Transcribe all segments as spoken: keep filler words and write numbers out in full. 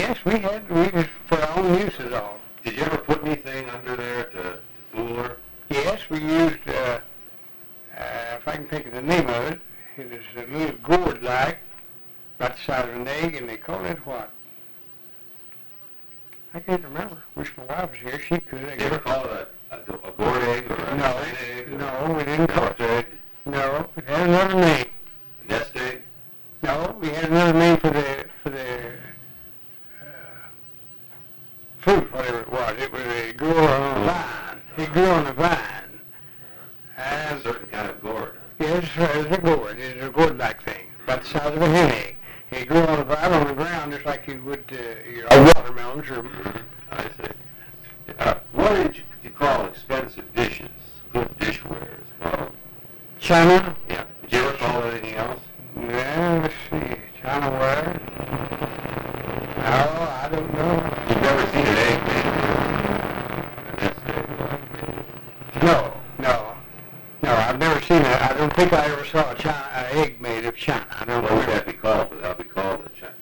Yes, we had, we was for our own uses all. Did you ever put anything under there to, to fool her? Yes, we used, uh, uh, if I can think of the name of it, it was a little gourd-like, about the size of an egg, and they called it what? I can't remember. Wish my wife was here. She could. I Did you ever guess. call it a, a, a gourd egg or a No, china egg? Or no, we didn't a call nest egg? No, it had another name. A nest egg? No, we had another name for the for the uh, fruit, whatever it was. It was a grew on a vine. It grew on a vine. A And certain kind of gourd. Huh? yes, it was a gourd. It was a gourd-like thing, about the size of a hen egg. It grew on a vine on the ground just like you would uh, your watermelons or. Mm-hmm. I see. Uh, what did you, you call expensive dishes? Good dishware is called. China. Yeah. Did you ever call it anything else? Yeah, let's see. China ware. No, I don't know. You've never seen an egg made? A nest egg? No, no. No, I've never seen it. I don't think I ever saw a China, an egg made of China. I don't What know. would that be called? That would be called a China.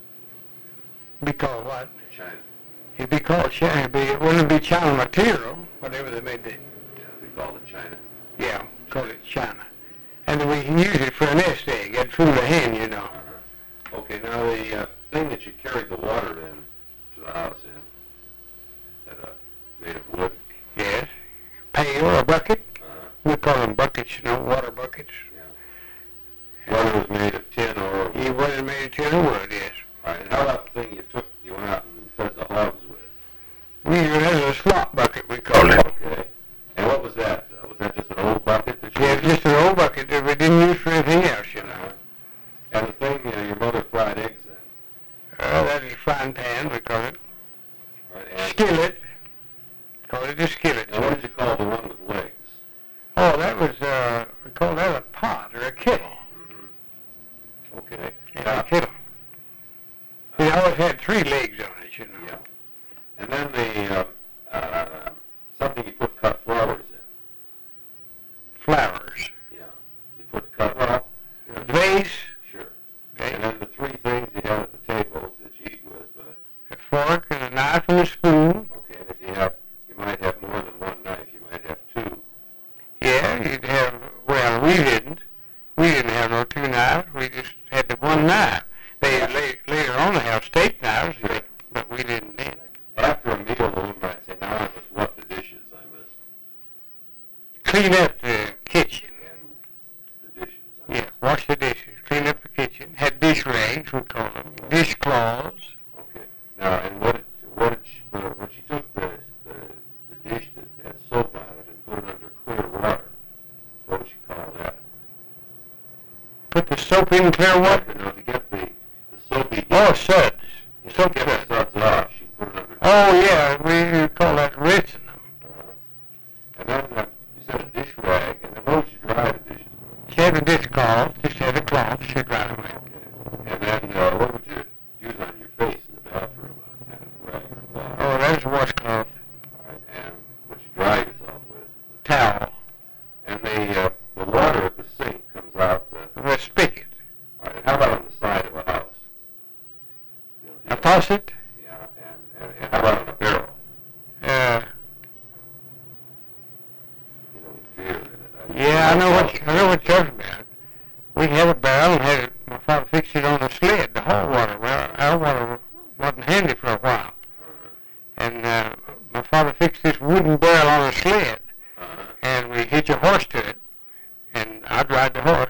Be called what? China. It'd be called China. It'd be, it wouldn't be China material, whatever they made the, Yeah, it would be called a China. yeah, call it China. And we can use it for a nest egg. It'd fool a hen, you know. Uh-huh. Okay, now the uh, thing that you carried the water in to the house in, that uh, made of wood. Yes. Pail or a bucket. Uh-huh. We call them buckets, you know, water buckets. Yeah. Water was made of tin or He wasn't made of tin or wood, yes. All right, and how about the thing you took, you went out and fed the hogs with? We used it as a slop bucket, we called it. Okay. And what was that? Uh, was that just an old bucket that you Yeah, just an old bucket that we didn't use for anything else, you know. Uh-huh. And the thing uh, your mother fried eggs in. Uh, that is a frying pan, we call it. Right, and, Skillet. Call it a skillet. and what did you call the one with legs? Oh, that was, uh, we call that a pot or a kettle. Mm-hmm. Okay. Yeah, Now, a kettle. It always had three legs on it, you know. yeah. And then the, uh, uh, something you put cut flowers in. Flowers. Yeah. You put cut, well, you know, Vase. sure. Vase. And then the three things you have at the table that you eat with, uh, A fork and a knife and a spoon. okay, and if you have, you might have more than one knife, you might have two. Yeah, you'd have, well, we didn't. We didn't have no two knives. We just had the one knife. They la- later on they have steak knives, but, but we didn't then. After a meal, the woman might say, now I must wet the dishes, I must, Clean up the kitchen. and the dishes. I Yeah, must. wash the dishes. Clean up the kitchen. Had dish rags, we call them. Dish cloths. Okay. Now, and what, did- what did she, uh, when she took the, the, the dish that had soap on it and put it under clear water, what would she call that? Put the soap in clear water. Now, to get the, the soapy, Oh, suds. you know, Soap to get the suds. suds off, she put it under Oh, yeah, we call that rinsing them. Uh-huh. And then uh, you said a dish rag, and then what would you dry the dishes with? She had a dish cloth. Just had a cloth. She dried them out. Okay. And then uh, what would you use on your face in the bathroom? Uh, kind of rag or cloth? Oh, that's a washcloth. All right. And what you dry yourself with? Towel. And the uh, the water at the sink comes out. Uh, A spigot. all right. And how about on the side of a house? You know, if you A have- faucet. Yeah. And, and, and how about on a barrel? Uh, You know, with beer in it. yeah, I know what I know what you're talking about. We had a barrel and had it, my father fixed it on a sled, the hot water. Well, our water wasn't handy for a while. Uh-huh. And uh, my father fixed this wooden barrel on a sled, Uh-huh. and we hitch a horse to it. And I'd ride the horse.